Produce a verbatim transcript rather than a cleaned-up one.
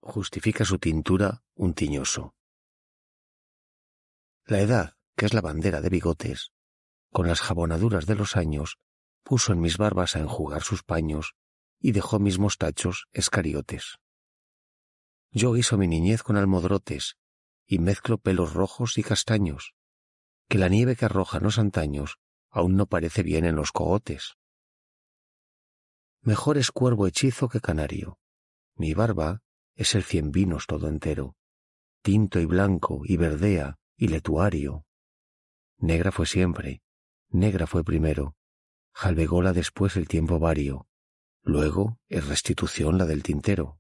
justifica su tintura un tiñoso. La edad, que es la bandera de bigotes, con las jabonaduras de los años, puso en mis barbas a enjugar sus paños y dejó mis mostachos escariotes. Yo guiso mi niñez con almodrotes y mezclo pelos rojos y castaños, que la nieve que arrojan los antaños aún no parece bien en los cogotes. Mejor es cuervo hechizo que canario. Mi barba es el cien vinos todo entero, tinto y blanco y verdea y letuario. Negra fue siempre, negra fue primero, jalbególa después el tiempo vario, luego es restitución la del tintero.